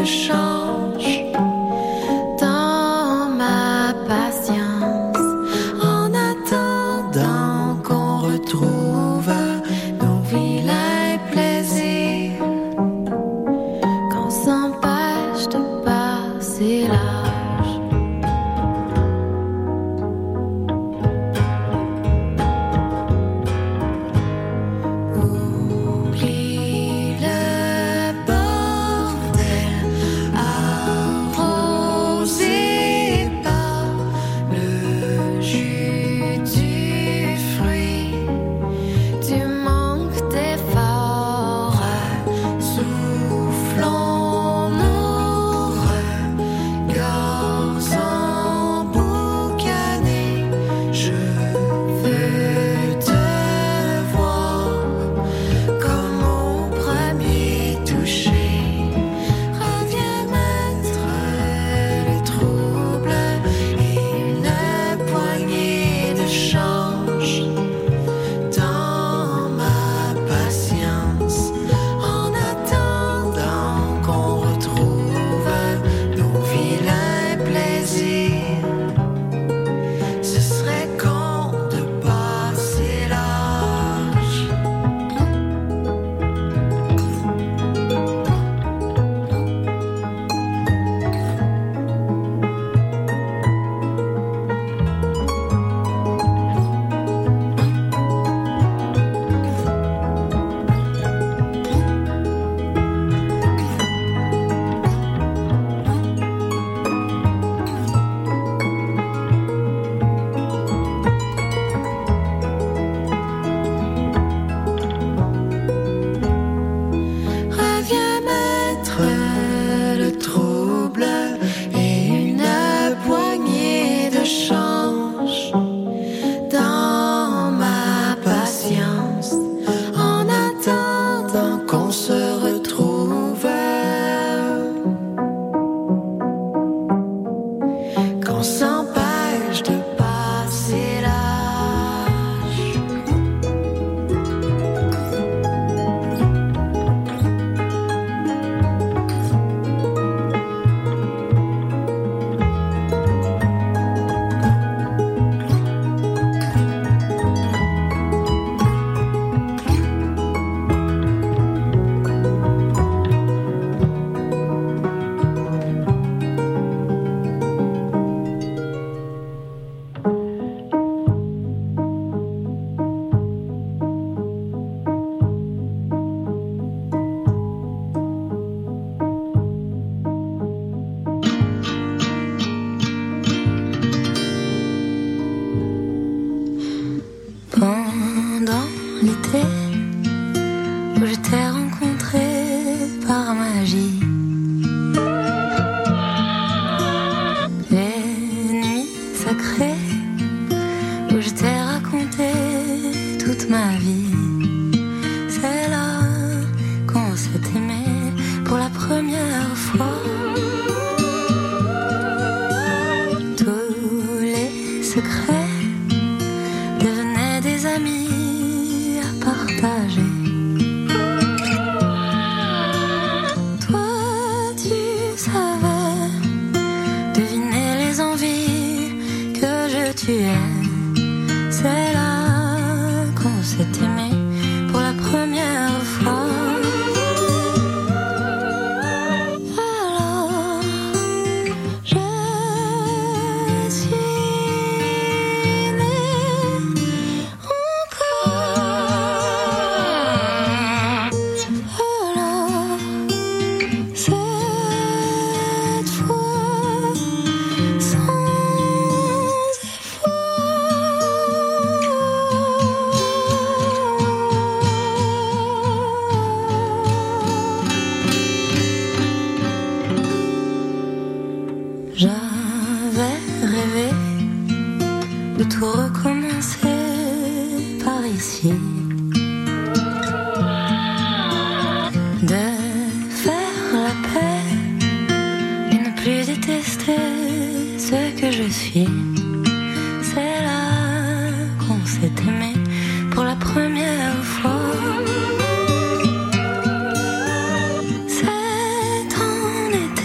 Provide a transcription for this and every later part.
C'est en été.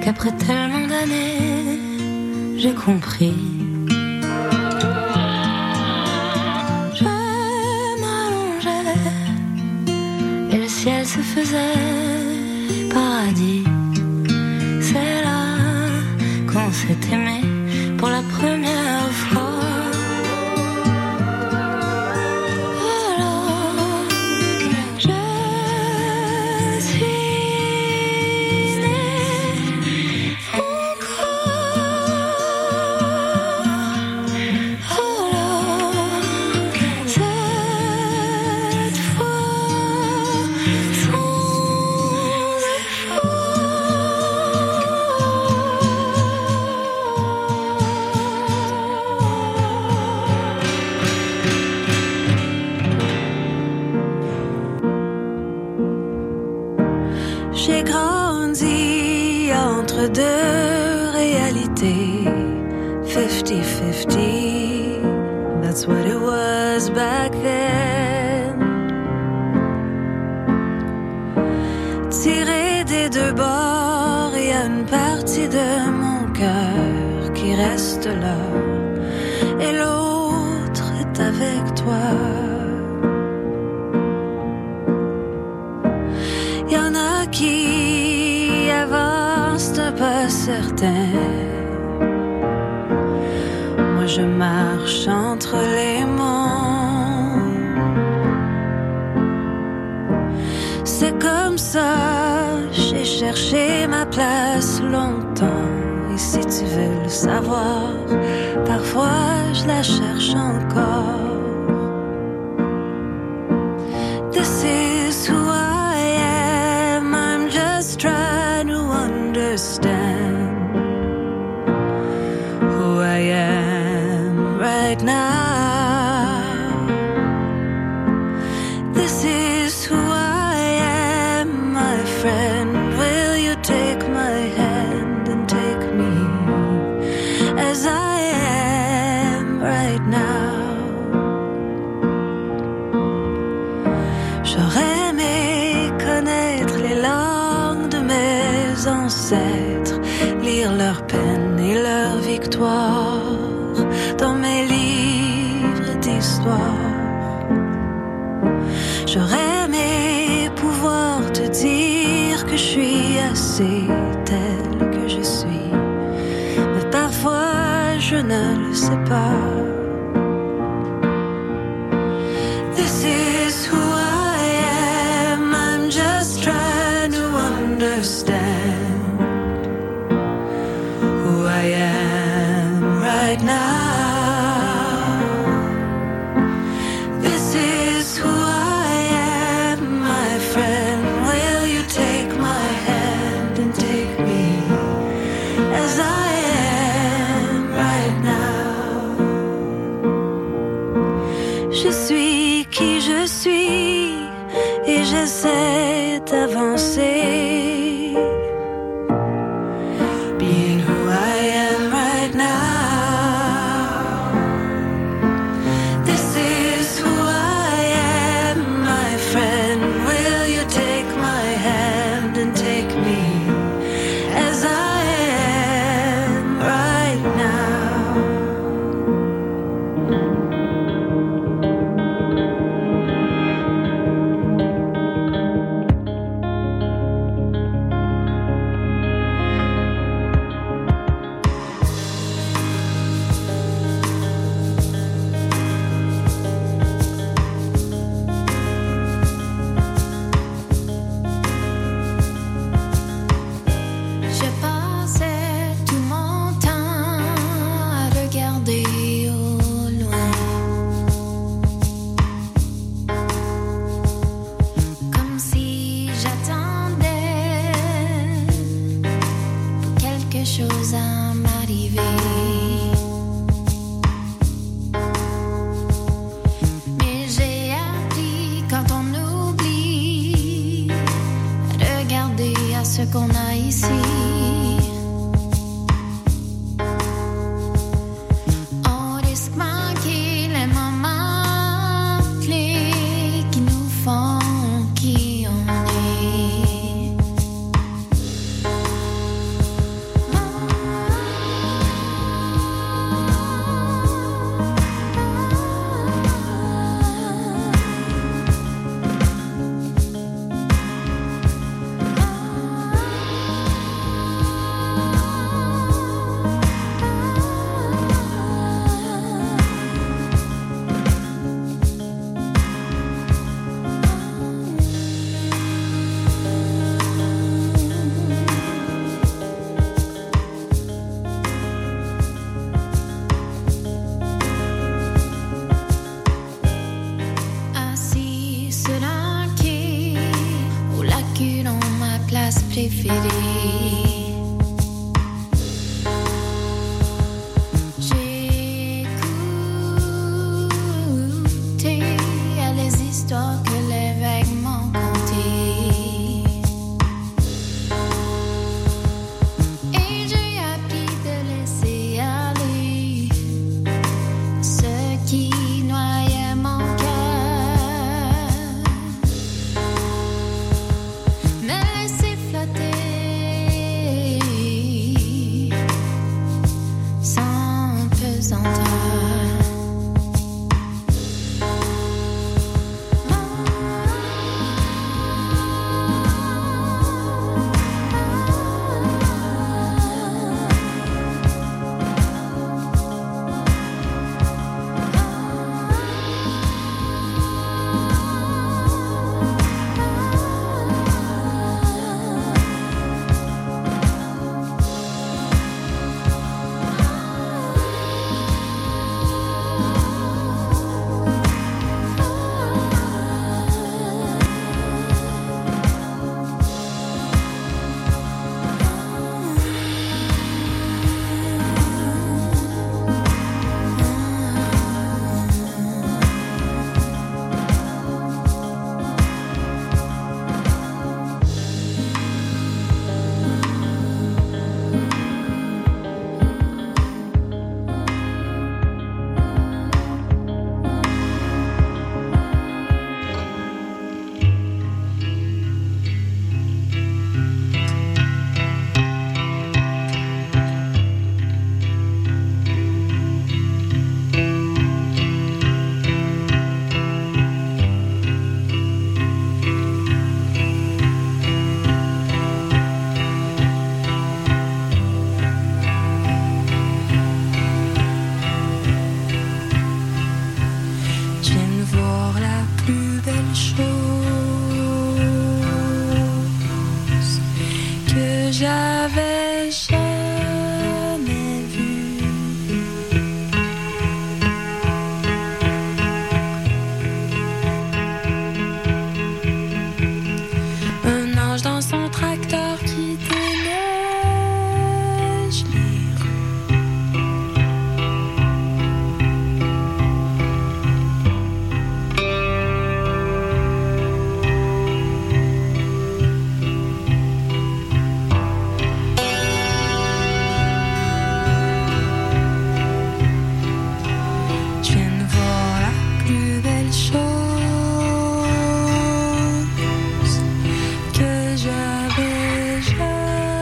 qu'après tellement d'années, j'ai compris. Je m'allongeais et le ciel se faisait paradis. C'est là qu'on s'est aimé pour la première fois. J'ai grandi entre deux réalités, 50-50, that's what it was back then. Tiré des deux bords, il y a une partie de mon cœur qui reste là, et l'autre est avec toi. Y'en a qui avancent d'un pas certain. Moi je marche entre les monts. C'est comme ça, j'ai cherché ma place longtemps. Et si tu veux le savoir, parfois je la cherche encore. This is who I am, I'm just trying to understand who I am right now. This is who I am, my friend. Will you take my hand and take me as I am right now? J'aurais aimé connaître les langues de mes ancêtres, lire leurs peines et leurs victoires dans mes livres d'histoire. J'aurais aimé pouvoir te dire que je suis assez telle que je suis, mais parfois je ne le sais pas. This is who I am, I'm just trying to understand who I am right now. This is who I am, my friend. Will you take my hand and take me as I am right now? Je suis qui je suis et j'essaie d'avancer. Being who I am right now. This is who I am, my friend. Will you take my hand and take me as I am right now? Je passais tout mon temps à regarder au loin, comme si j'attendais pour quelque chose à m'arriver. Mais j'ai appris quand on oublie, regarder à ce qu'on a ici. On risque manquer les moments clés qui nous font qui on est. préférée. J'ai écouté les histoires que les vagues m'ont contées. Et j'ai appris de laisser aller ce qui noyait mon cœur. Me laisser flotter sans pesanteur. Je viens de voir la plus belle chose que j'avais jamais vue. Un ange dans son tracteur qui déneige les rues. Je viens de voir la plus belle chose que j'avais jamais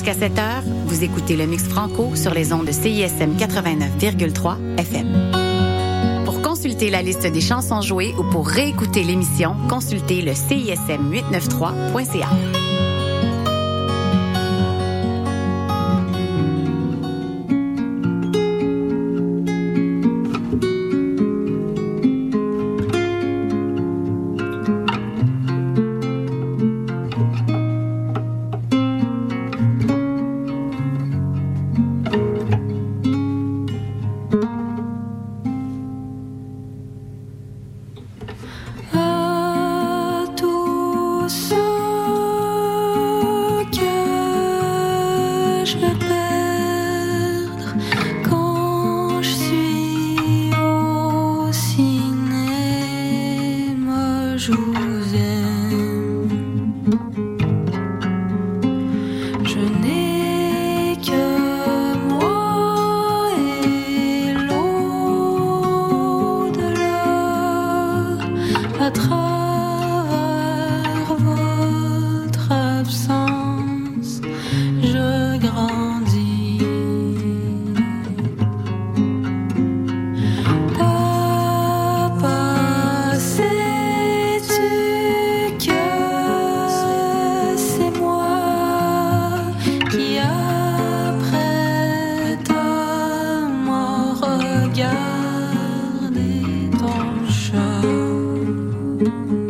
Jusqu'à 7 heures, vous écoutez le Mix Franco sur les ondes de CISM 89,3 FM. Pour consulter la liste des chansons jouées ou pour réécouter l'émission, consultez le CISM893.ca. Regarder ton chat.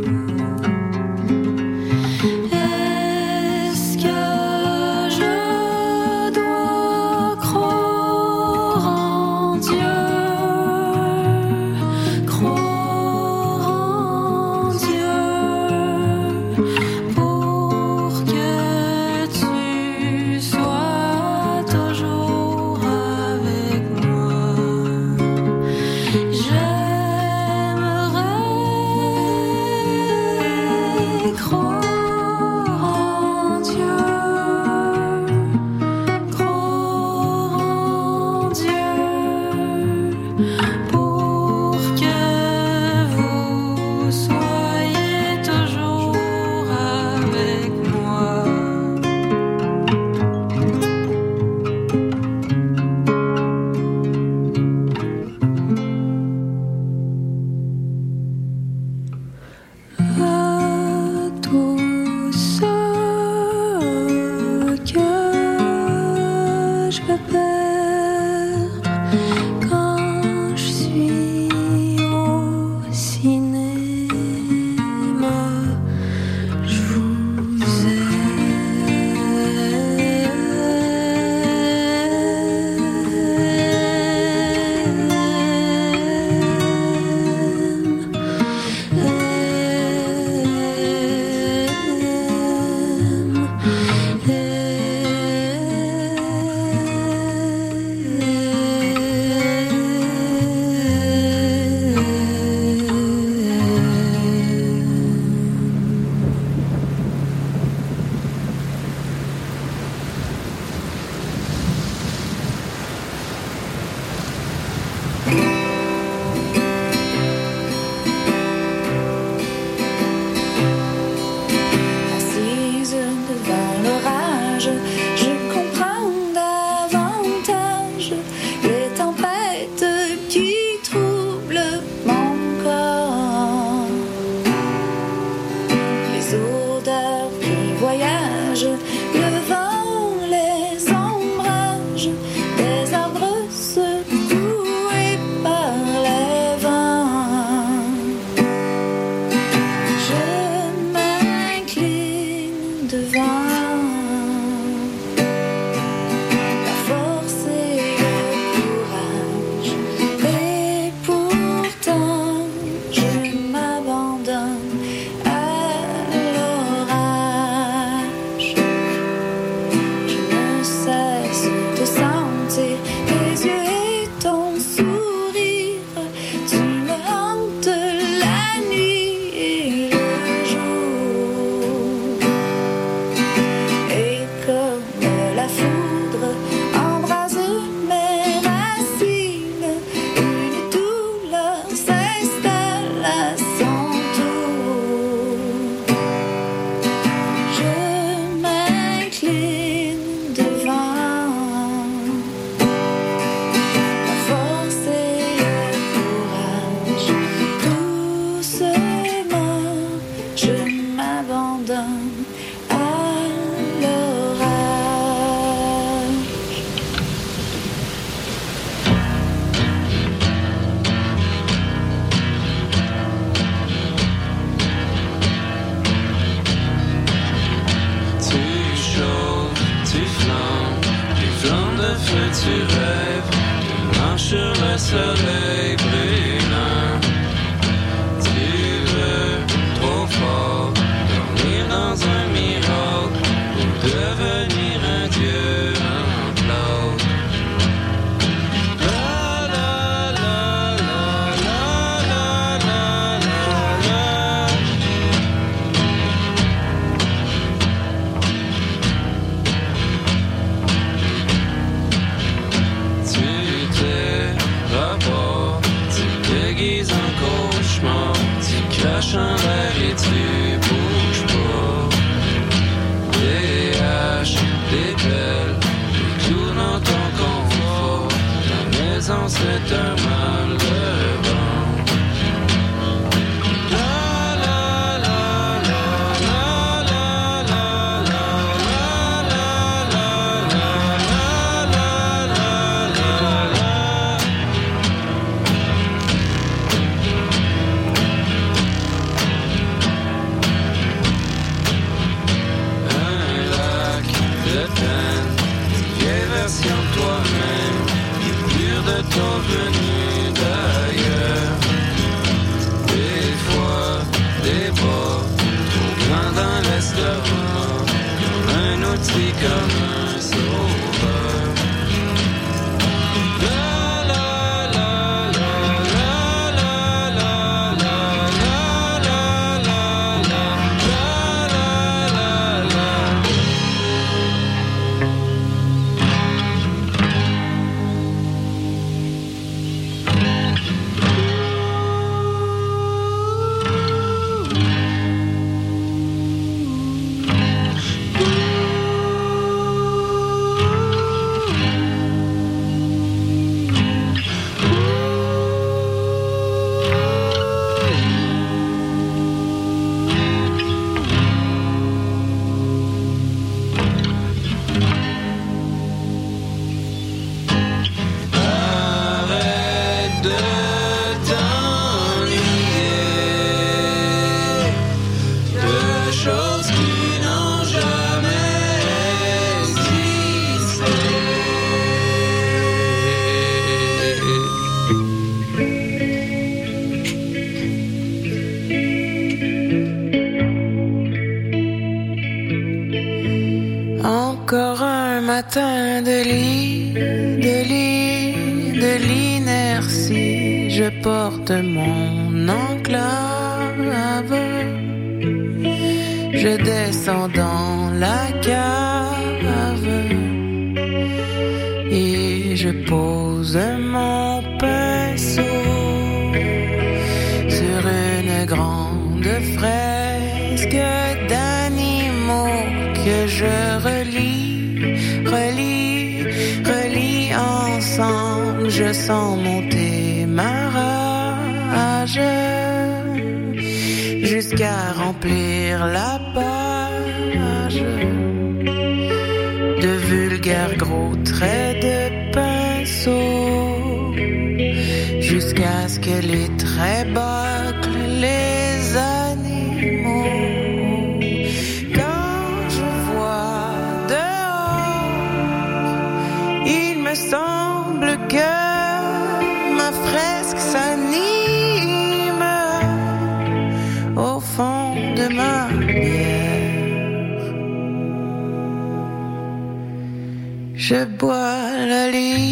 soleil brûlant. Tu veux trop fort dormir dans un miracle ou devenir un dieu en plâtre. Crache en l'air et tu bouges pas. Des haches, des pelles, des clous dans ton confort. Ta maison c'est un mal de vent. Ton venu d'ailleurs. Des fois, des bras trop grands dans l'estomac, comme un outil, comme un sauveur. Encore un matin de l'inertie, je porte mon enclave, je descends dans la cave et je pose mon pinceau sur une grande fresque d'animaux que je relis ensemble. Je sens monter ma rage jusqu'à remplir la page de vulgaires gros traits de pinceau, jusqu'à ce que les traits bâclent les animaux. Semble que ma fresque s'anime au fond de ma bière. Je bois la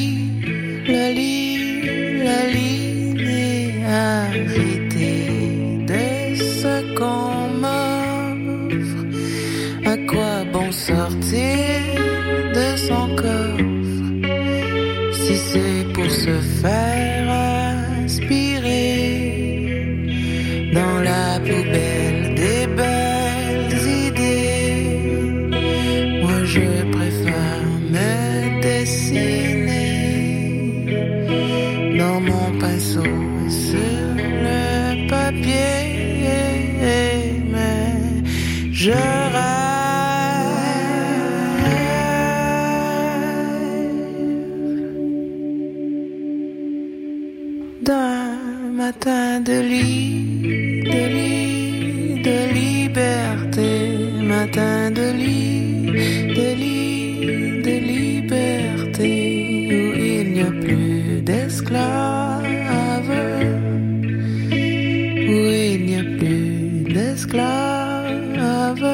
linéarité de ce qu'on m'offre. À quoi bon sortir de son corps si c'est pour se faire aspirer dans la poubelle des belles idées? Moi je préfère me dessiner dans mon pinceau sur le papier, mais je matin de liberté, matin de liberté, où il n'y a plus d'esclaves. d'esclaves.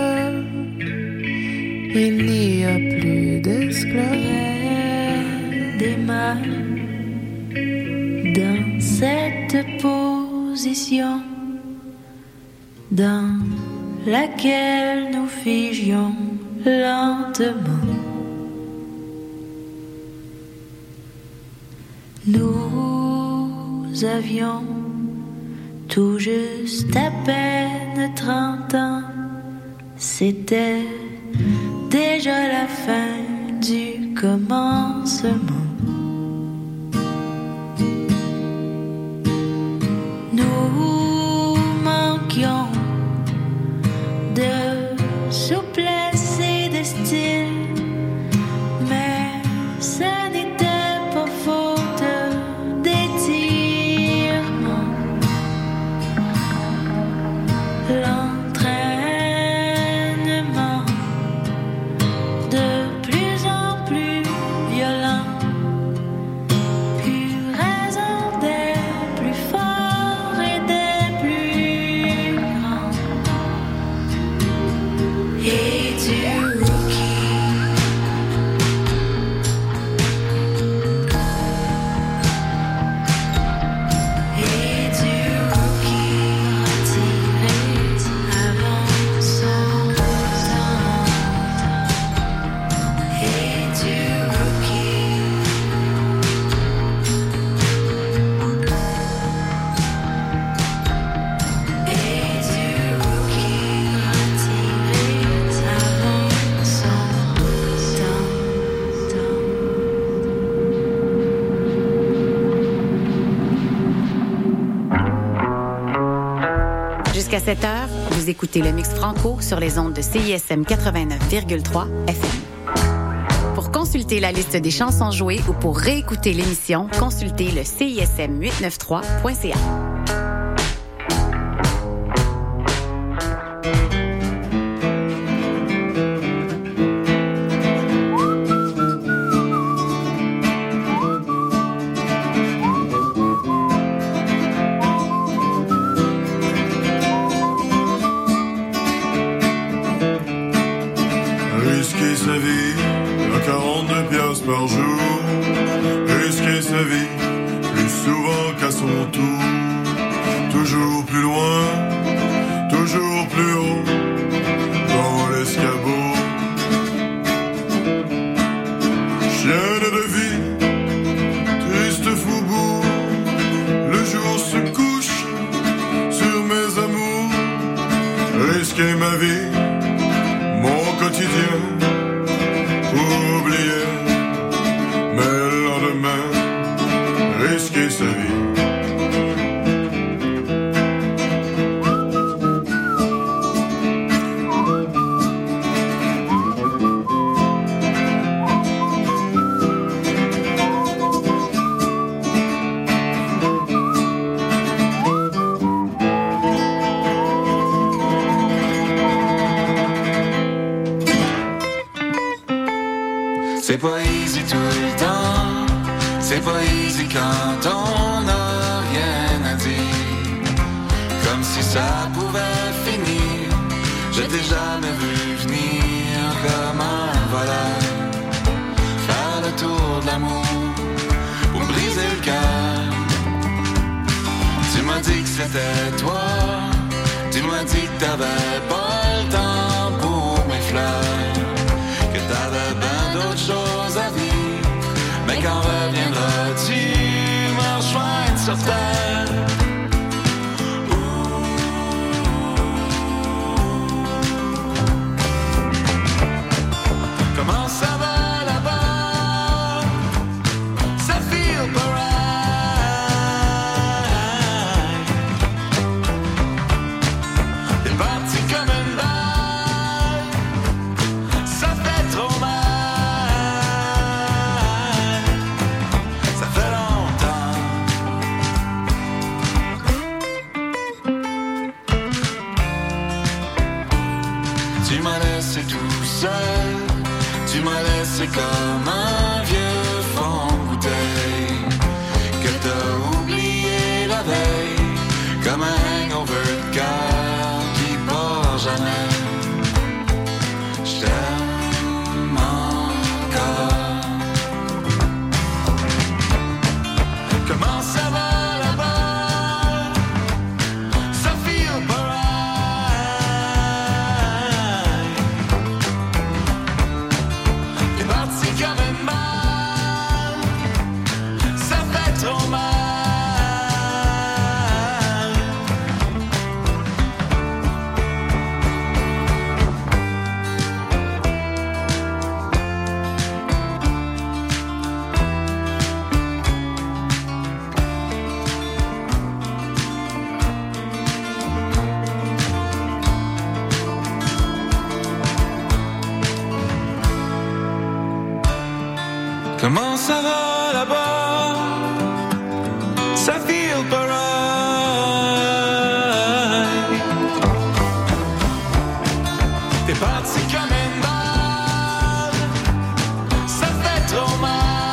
Il n'y a plus d'esclaves. Des mains dans cette position dans laquelle nous figions lentement. Nous avions tout juste à peine 30 ans. C'était déjà la fin du commencement. Nous manquions de souplesse et de style, mais ce n'était pas faute d'étirement. L'entraînement de plus en plus violent, plus raison des plus forts et des plus grands. Et du rookie, et du rookie retiré avant son temps. Et du rookie, et du rookie retiré avant son temps. Jusqu'à 7 heures, vous écoutez le Mix Franco sur les ondes de CISM 89,3 FM. Pour consulter la liste des chansons jouées ou pour réécouter l'émission, consultez le CISM893.ca. Risquer sa vie à 42 piastres par jour. Risquer sa vie plus souvent qu'à son tour. Toujours plus loin, toujours plus haut dans l'escabeau. Chienne de vie, triste faubourg. Le jour se couche sur mes amours. Risquer ma vie, mon quotidien, pour oublier, mais le lendemain, risquer sa vie. C'est pas easy tout le temps, c'est pas easy quand on n'a rien à dire. Comme si ça pouvait finir, je t'ai jamais vu venir comme un voleur. Faire le tour de l'amour, pour briser le cœur. Tu m'as dit que c'était toi, tu m'as dit que t'avais pas le temps pour mes fleurs. Que t'avais bien d'autres choses à vivre. Mais quand reviendras-tu me rejoindre sur terre? Comment ça va là-bas? Ça feel pas right. T'es parti comme une balle. Ça fait trop mal. Ça fait longtemps. Tu m'as laissé tout seul. Tu m'as laissé comme un vieux fond de bouteille que t'as oublié la veille, comme un hangover de cœur qui part sonner. Je t'aime encore. Comment ça va là-bas? Ça feel pareil. T'es parti comme un mal. Ça fait trop mal. Comment ça va là-bas? Ça feel pareil. T'es parti comme une balle. Ça fait trop mal.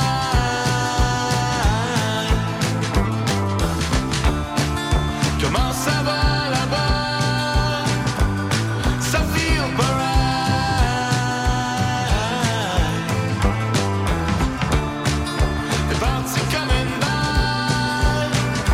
Comment ça va là-bas? Ça feel pareil. T'es parti comme une balle.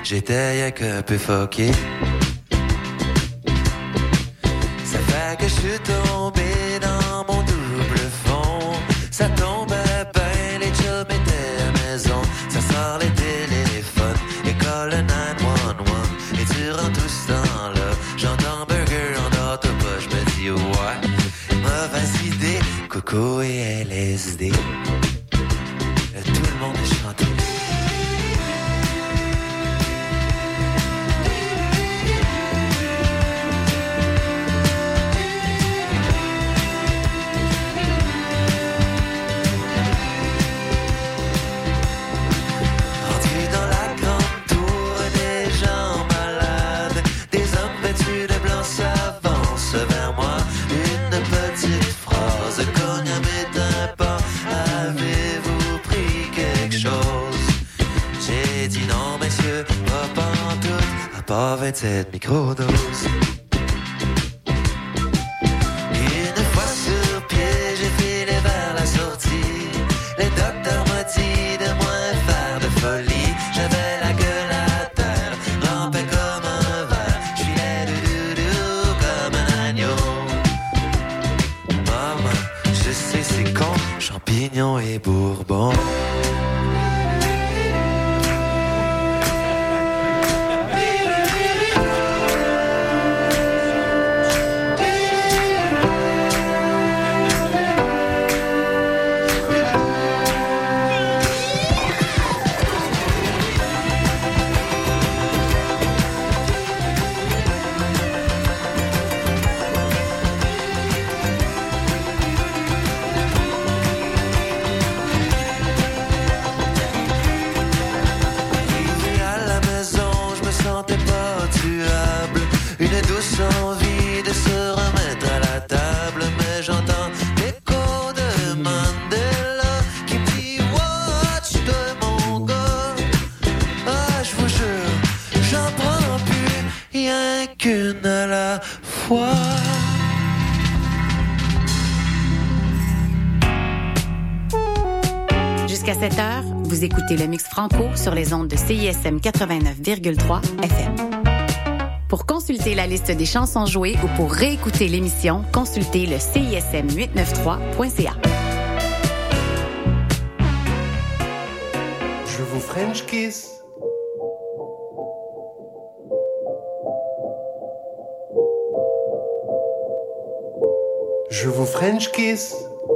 j'étais rien qu'un peu fucké. Ça fait que je suis tombé dans mon double fond. Ça tombait bien, les chums étaient à la maison. Ça sort les téléphones, école 911. Et durant tout ce temps-là, j'entends burger en d'auto pas. Je me dis ouais, mauvaise idée, coco et LSD. Tout le monde est chanté. Pas 27 microdoses. Une fois sur pied, j'ai filé vers la sortie. Les docteurs m'ont dit de moins faire de folie. J'avais la gueule à terre, rampais comme un verre. J'filais doudou comme un agneau. Maman, je sais c'est con, champignons et bourbon. Envie de se remettre à la table, mais j'entends l'écho de Mandela qui me dit watch de mon gars. Ah, je vous jure, j'en prends plus, rien qu'une à la fois. Jusqu'à 7h, vous écoutez le Mix Franco sur les ondes de CISM 89,3 FM. Pour consulter la liste des chansons jouées ou pour réécouter l'émission, consultez le CISM893.ca. Je vous French kiss. Je vous French kiss.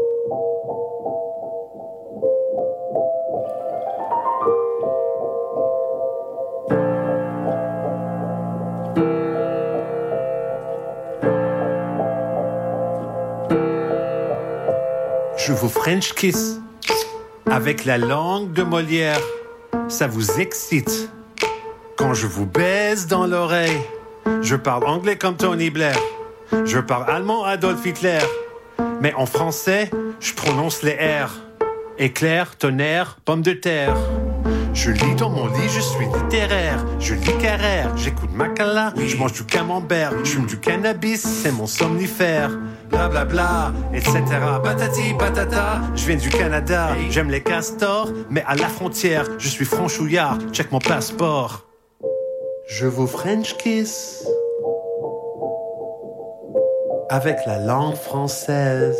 Je vous French kiss avec la langue de Molière. Ça vous excite. Quand je vous baise dans l'oreille, je parle anglais comme Tony Blair. Je parle allemand Adolf Hitler. Mais en français, je prononce les R. Éclair, tonnerre, pomme de terre. Je lis dans mon lit, je suis littéraire. Je lis Carrère, j'écoute Macala. Je mange du camembert, je fume du cannabis, c'est mon somnifère. Bla bla bla, etc. Patati patata, je viens du Canada. J'aime les castors, mais à la frontière, je suis franchouillard, check mon passeport. Je vous French kiss avec la langue française.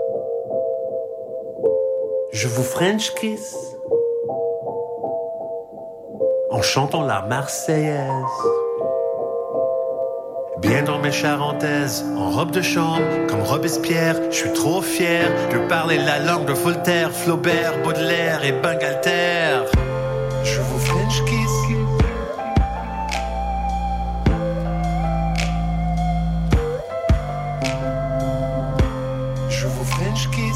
Je vous French kiss en chantant la Marseillaise. Bien dans mes charentaises, en robe de chambre, comme Robespierre, je suis trop fier de parler la langue de Voltaire, Flaubert, Baudelaire et Bangalter. Je vous French kiss je vous French kiss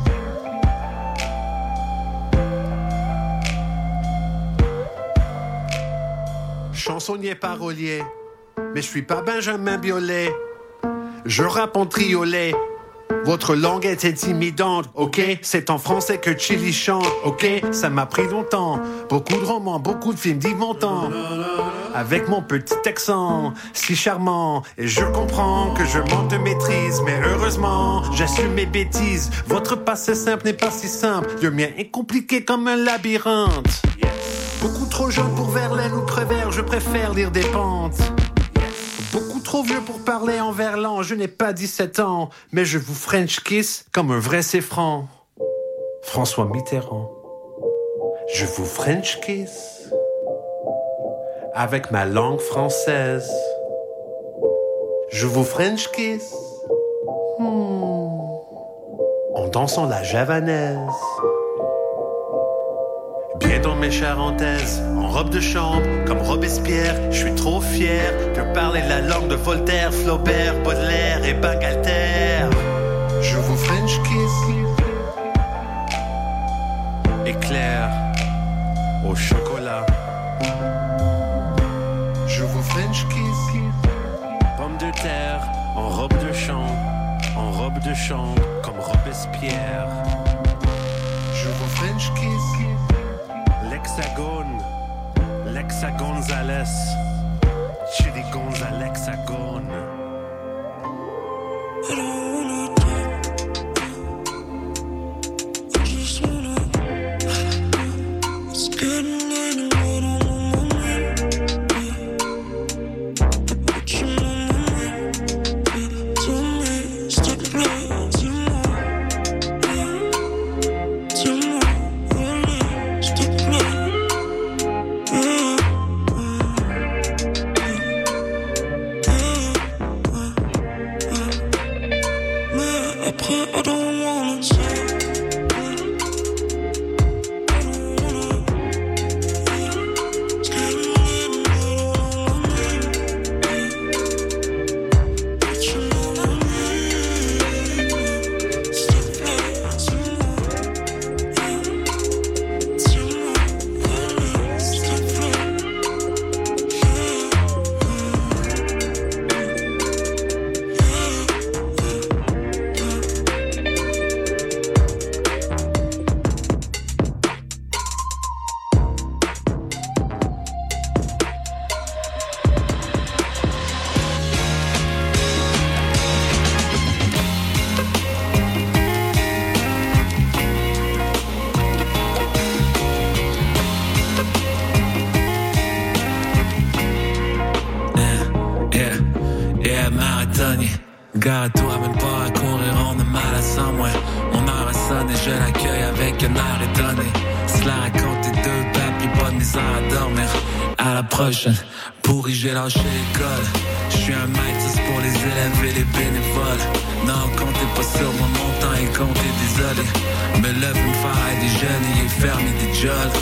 chansonnier parolier. Mais je suis pas Benjamin Biolay. Je rappe en triolet. Votre langue est intimidante, ok? C'est en français que Chili chante, ok? Ça m'a pris longtemps. Beaucoup de romans, beaucoup de films d'Yves Montand. Avec mon petit accent, si charmant. Et je comprends que je manque de maîtrise. Mais heureusement, j'assume mes bêtises. Votre passé simple n'est pas si simple. Le mien est compliqué comme un labyrinthe. Yes. Beaucoup trop jeune pour Verlaine ou Prévert, je préfère lire des pentes. Beaucoup trop vieux pour parler en verlan, je n'ai pas 17 ans, mais je vous French kiss comme un vrai séfran. François Mitterrand. Je vous French kiss avec ma langue française. Je vous French kiss en dansant la javanaise. Bien dans mes charentaises, en robe de chambre, comme Robespierre, je suis trop fier de parler la langue de Voltaire, Flaubert, Baudelaire et Bangalter. Je vous French kiss. Éclair au chocolat. Je vous French kiss. Pomme de terre, en robe de chambre, comme Robespierre. Je vous French kiss. Lexa Gonzalez, Chili Gonzalexagone. I don't wanna talk, I just wanna. It's getting late and what I'm on my mind. I put you on my mind. Tell me, stop playing, dis-moi. Dis-moi, allez, stop playing. Après, I don't wanna talk. Gare-toi même pas à courir, on a mal à 100 moins. Mon heure a sonné, je l'accueille avec un air étonné. Cela raconte tes deux papiers, pas de misère à dormir. À la prochaine, pourri j'ai lâché l'école. Je suis un maître, c'est pour les élèves et les bénévoles. Non, comptez pas sur moi, mon temps est compté, désolé. Me lève me faire des jeunes et ferme des jolls.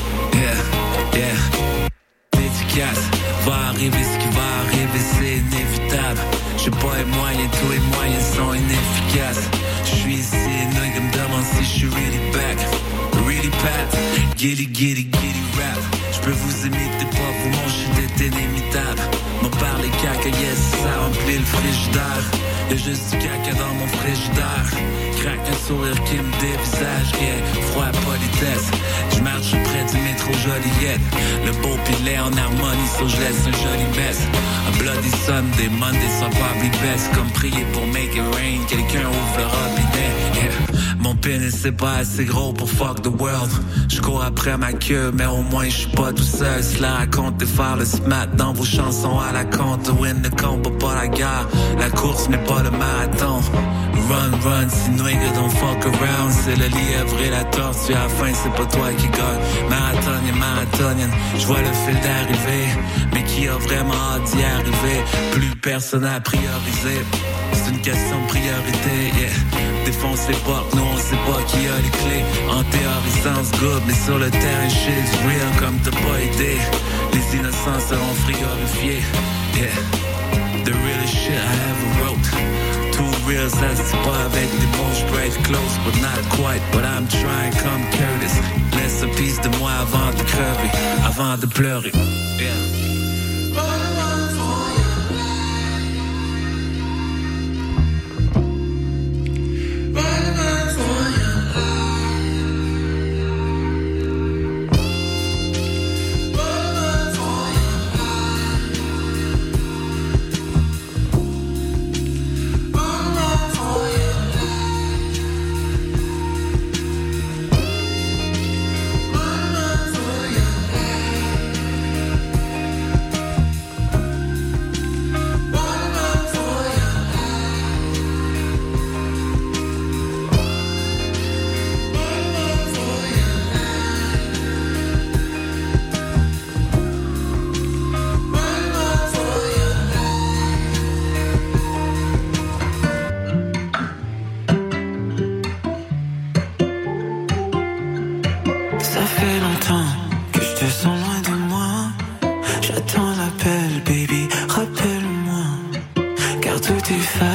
Yeah. Dédicace, va arriver ce qui va arriver, c'est inévitable. J'ai pas les moyens, tous les moyens sont inefficaces. J'suis ici et nous ils me demandent si j'suis really back. Really pat, giddy rap. J'peux vous imiter pas, vous mon shit est inimitable. M'en parle caca, yes, ça remplit le frigidaire. Y'a juste du caca dans mon frigidaire. Craque un sourire qui me dévisage, rien, froid politesse. J'marche près du métro Joliette. Le beau pilet en harmonie, so j'laisse un joli mess. Un bloody Sunday, Monday, soit pas best. Comme prier pour make it rain, quelqu'un ouvre le robinet. Yeah. Mon pénis c'est pas assez gros pour fuck the world. J'cours après ma queue, mais au moins j'suis pas tout seul. Cela raconte de faire le smat dans vos chansons à la compte. Win the combat, pas la guerre. La course n'est pas le marathon. Run, si nigga don't fuck around. C'est le lièvre et la tortue, à la fin c'est pas toi qui gagne. Marathonienne, j'vois le fil d'arriver. Mais qui a vraiment hâte d'y arriver? Plus personne à prioriser. C'est une question de priorité, yeah. Défonce les portes, nous on sait pas qui a les clés. En théorie sounds good, mais sur le terrain shit's real comme t'as pas idée. Les innocents seront frigorifiés, yeah. The realest shit I ever wrote. Too real, ça se dit pas avec des mots. J'peux être close, but not quite. But I'm trying comme Curtis. Laisse un piece de moi avant de crever, avant de pleurer, yeah.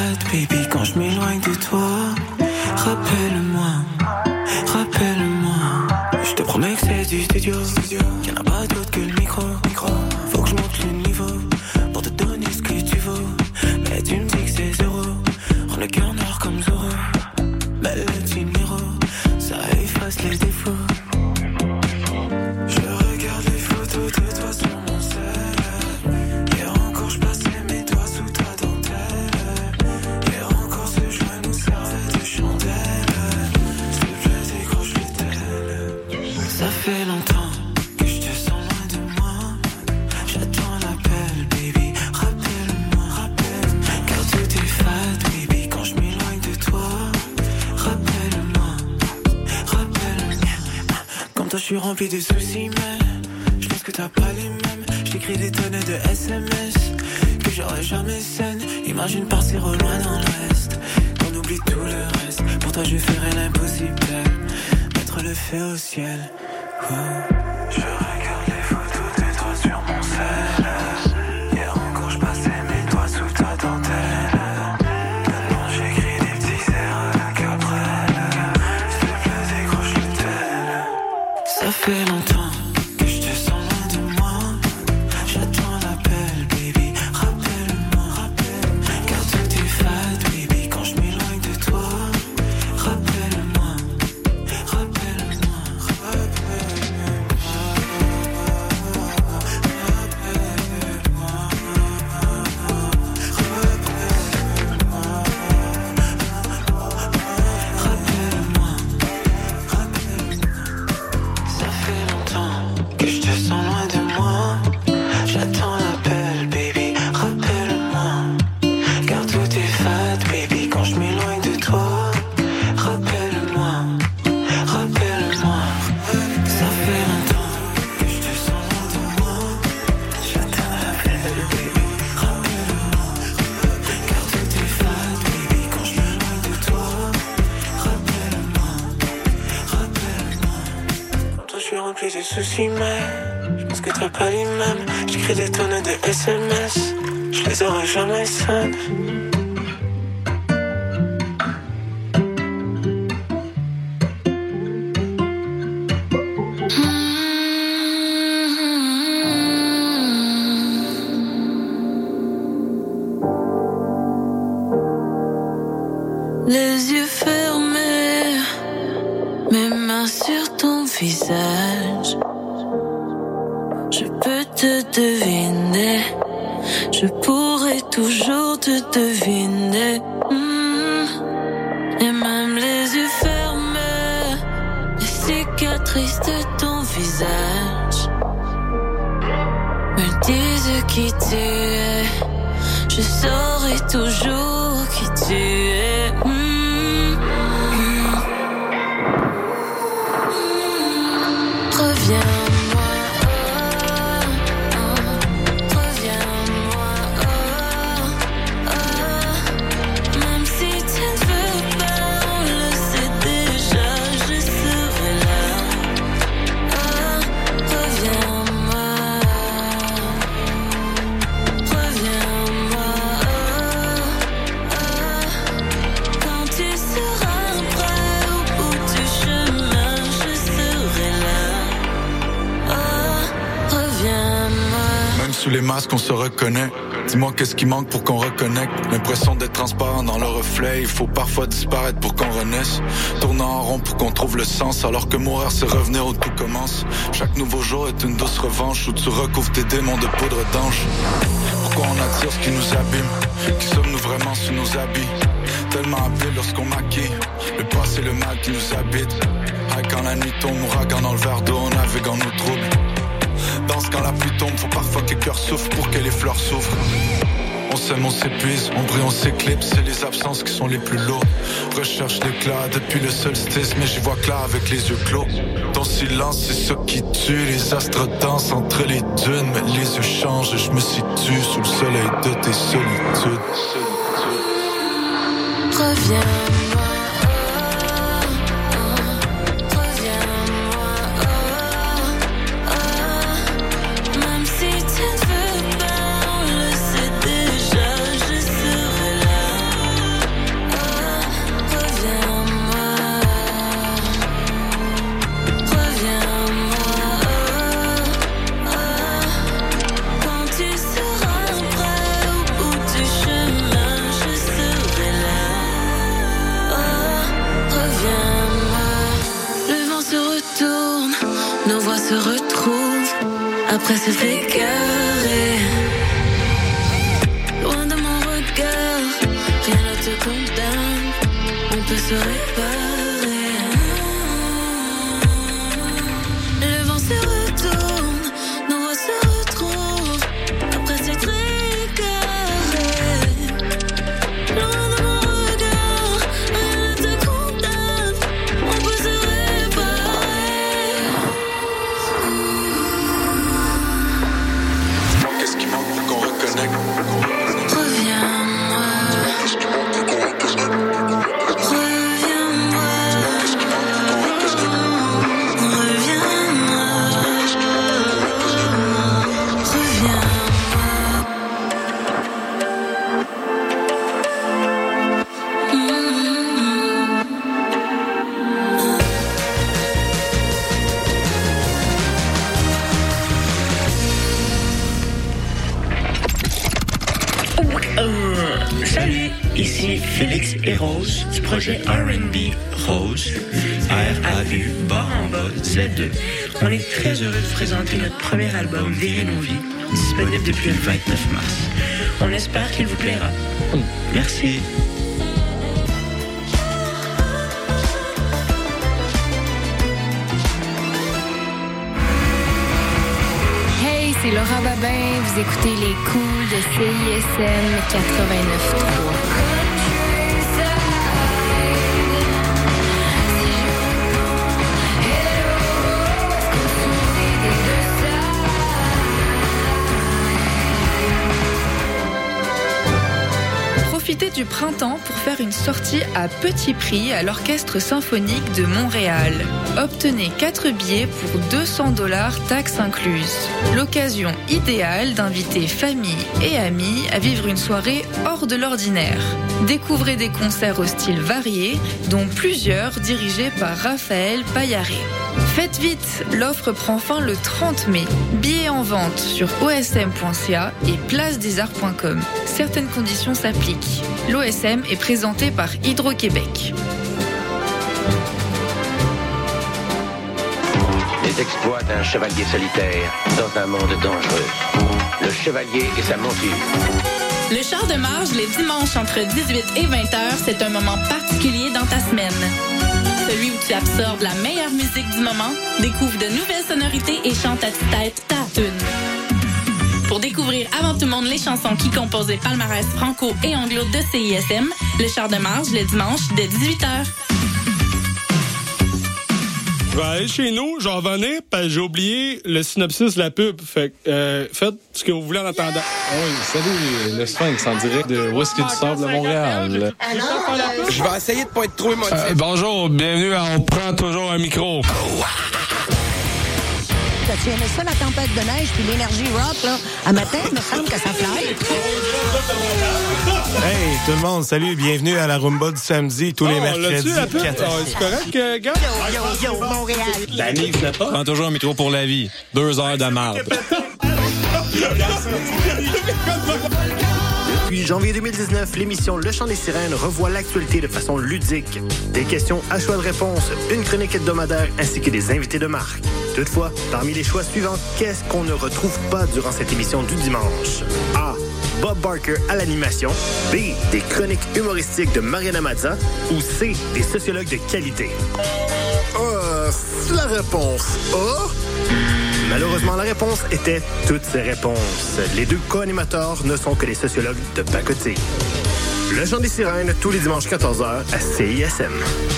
fat, baby, quand je m'éloigne de toi. Rappelle-moi, rappelle-moi. Je te promets que c'est du studio. Y'en a pas d'autre que le micro. Faut que je monte le niveau pour te donner ce que tu vaux. Mais tu me dis que c'est zéro. Rends le cœur noir comme Zorro. Belle le numéro, ça efface les défauts. Je regarde les photos de toi sur mon sel. Hier encore je passais mes doigts sous ta dentelle. Hier encore ce joint nous servait de chandelle. S'il te plaît décroche le tel. Ça fait longtemps que je te sens loin de moi. J'attends l'appel baby, rappelle-moi, rappelle-moi. Car tout est fat baby quand je m'éloigne de toi. Rappelle-moi, rappelle-moi. Comme toi je suis rempli de soucis mais je pense que t'as pas les mêmes. J'écris des tonnes de SMS que j'aurais jamais scène. Imagine partir au loin dans l'ouest, qu'on oublie tout le reste. Pour toi je ferai l'impossible, mettre le feu au ciel. Oh. Je regarde les photos de toi sur mon sel. Hier encore je passais mes doigts sous ta dentelle. Maintenant j'écris des petits airs à la Cabrel. S'il te plaît décroche le tel. Ça fait longtemps que je te sens loin de moi. J'attends l'appel baby, rappelle-moi, rappelle-moi. Car tout est fat baby quand je m'éloigne de toi. Rappelle-moi, rappelle-moi, rappelle-moi. Ça fait longtemps que je te sens loin de moi. J'attends l'appel, baby, rappelle-moi. Car tout est fat, baby, quand je m'éloigne de toi. Rappelle-moi, rappelle-moi. Ça fait longtemps que je te sens loin de moi. J'attends l'appel, baby, rappelle-moi. Car tout est fat, baby, quand je m'éloigne de toi. Rappelle-moi, rappelle-moi. Toi je suis rempli de soucis mais je pense que t'as pas les mêmes. J'écris des tonnes de SMS, je les aurais jamais seuls. Les yeux fermés, mes mains sur ton visage. Je peux te deviner, je pourrais toujours te deviner. Et même les yeux fermés, les cicatrices de ton visage me disent qui tu es. Je saurai toujours qui tu es. Reviens-moi, reviens-moi, même si tu ne veux pas, on le sait déjà, je serai là. Reviens-moi, reviens-moi, quand tu seras prêt au bout du chemin, je serai là. Reviens-moi. Même sous les masques on se reconnaît. Dis-moi qu'est-ce qui manque pour qu'on reconnecte. L'impression d'être transparent dans le reflet. Il faut parfois disparaître pour qu'on renaisse. Tournant en rond pour qu'on trouve le sens. Alors que mourir c'est revenir où tout commence. Chaque nouveau jour est une douce revanche où tu recouvres tes démons de poudre d'ange. Pourquoi on attire ce qui nous abîme? Qui sommes-nous vraiment sous nos habits? Tellement appelés lorsqu'on maquille le passé, le mal qui nous habite. Quand la nuit tombe, ouragan dans le verre d'eau, on navigue en nos troubles. Danse quand la pluie tombe, faut parfois que les cœurs souffrent pour que les fleurs s'ouvrent. On s'aime, on s'épuise, on brille, on s'éclipse. C'est les absences qui sont les plus lourdes. Recherche l'éclat depuis le solstice, mais j'y vois clair avec les yeux clos. Ton silence, c'est ce qui tue. Les astres dansent entre les dunes, mais les yeux changent et je me situe sous le soleil de tes solitudes. Reviens-moi. après s'être égaré. Loin de mon regard, rien ne te condamne. On peut se réparer. Le vent se retourne, nos voix se retrouvent après s'être égaré. Loin de mon regard, rien ne te condamne. On peut se réparer. Qu'est-ce qui manque pour qu'on reconnecte? Reviens-moi. Qu'est-ce qui manque pour qu'on reconnecte? Reviens-moi. Qu'est-ce qui manque pour qu'on reconnecte? Reviens-moi. Salut, ici Félix et Rose du projet R&B Rose, R-A-U, bas en bas, Z2. On est très heureux de vous présenter notre premier album, Virer nos vies, disponible depuis le 29 mars. On espère qu'il vous plaira. Merci. Hey, c'est Laura Babin. Vous écoutez les cools de CISM 89.3. Profitez du printemps pour faire une sortie à petit prix à l'Orchestre Symphonique de Montréal. Obtenez 4 billets pour $200 taxes incluses. L'occasion idéale d'inviter famille et amis à vivre une soirée hors de l'ordinaire. Découvrez des concerts au style varié, dont plusieurs dirigés par Raphaël Payaré. Faites vite, l'offre prend fin le 30 mai. Billets en vente sur osm.ca et placedesarts.com. Certaines conditions s'appliquent. L'OSM est présenté par Hydro-Québec. Les exploits d'un chevalier solitaire dans un monde dangereux. Le chevalier et sa monture. Le char de marge les dimanches entre 18 et 20 heures, c'est un moment particulier dans ta semaine. Celui où tu absorbes la meilleure musique du moment, découvre de nouvelles sonorités et chante à tue-tête ta tune. Pour découvrir avant tout le monde les chansons qui composent les palmarès franco et anglo de CISM, le char de marge le dimanche dès 18h. Je vais aller chez nous, je vais revenir, parce que j'ai oublié le synopsis de la pub. Fait que, faites ce que vous voulez en attendant. Oui, salut, le Sphinx en direct de Whisky du Sable de Montréal. Je vais essayer de pas être trop émotif. Bonjour, bienvenue à On prend toujours un micro. Tu aimais ça, la tempête de neige puis l'énergie rock, là? À matin, il me semble que ça fly. Hey, tout le monde, salut, bienvenue à la Rumba du samedi, tous les mercredis. C'est correct, gars? Yo, Montréal. La nive, c'est pas. Prends toujours un micro pour la vie. 2 heures de marde. Depuis janvier 2019, l'émission Le Chant des Sirènes revoit l'actualité de façon ludique. Des questions à choix de réponse, une chronique hebdomadaire ainsi que des invités de marque. Toutefois, parmi les choix suivants, qu'est-ce qu'on ne retrouve pas durant cette émission du dimanche? A. Bob Barker à l'animation. B. Des chroniques humoristiques de Mariana Mazza. Ou C. Des sociologues de qualité. La réponse A. Malheureusement, la réponse était toutes ces réponses. Les deux co-animateurs ne sont que des sociologues de pacotille. Le Chant des Sirènes, tous les dimanches 14h à CISM.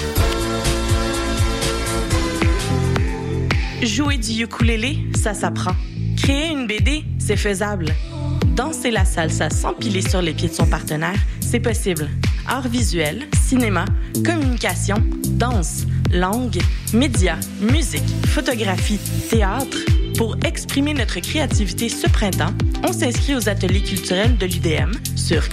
Jouer du ukulélé, ça s'apprend. Créer une BD, c'est faisable. Danser la salsa sans piler sur les pieds de son partenaire, c'est possible. Arts visuels, cinéma, communication, danse, langue, médias, musique, photographie, théâtre. Pour exprimer notre créativité ce printemps, on s'inscrit aux ateliers culturels de l'UDM sur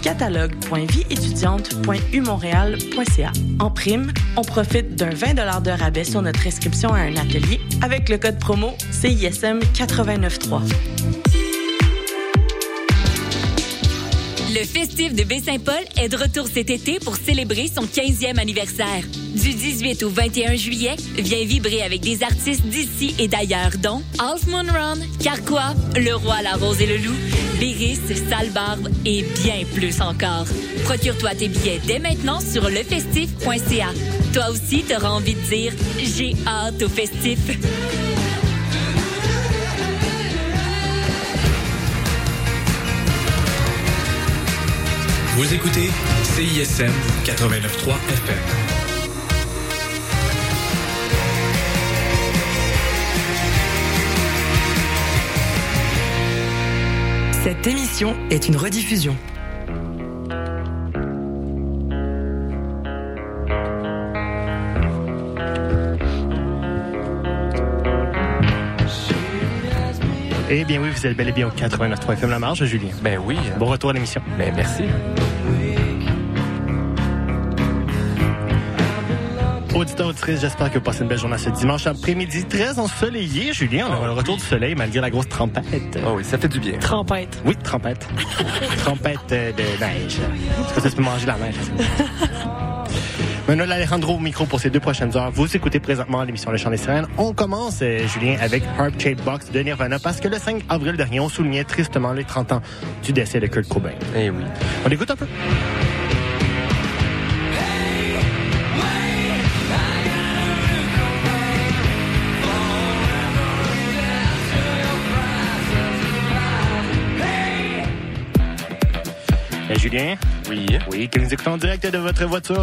catalogue.vieétudiante.umontréal.ca. En prime, on profite d'un 20 $ de rabais sur notre inscription à un atelier avec le code promo CISM 89.3. Le Festif de Baie-Saint-Paul est de retour cet été pour célébrer son 15e anniversaire. Du 18 au 21 juillet, viens vibrer avec des artistes d'ici et d'ailleurs, dont Half Moon Run, Carquois, Le Roi, la Rose et le Loup, Béris, Sale-Barbe et bien plus encore. Procure-toi tes billets dès maintenant sur lefestif.ca. Toi aussi, t'auras envie de dire « J'ai hâte au festif ». Vous écoutez CISM 89.3 FM. Cette émission est une rediffusion. Eh bien oui, vous êtes bel et bien au 89.3 FM La Marge, Julien. Ben oui. Bon retour à l'émission. Ben merci. Auditeurs, auditrices, j'espère que vous passez une belle journée ce dimanche après-midi très ensoleillé. Julien, on a le retour du soleil malgré la grosse tempête. Oh oui, ça fait du bien. Trempette. Oui, tempête. Tempête de neige. Est-ce que ça se peut manger la neige? Manuel Alejandro au micro pour ces 2 prochaines heures. Vous écoutez présentement l'émission Le Chant des Sirènes. On commence, Julien, avec Heart Shaped Box de Nirvana parce que le 5 avril dernier, on soulignait tristement les 30 ans du décès de Kurt Cobain. Eh oui. On écoute un peu. Julien? Oui. Oui, que nous écoutons en direct de votre voiture.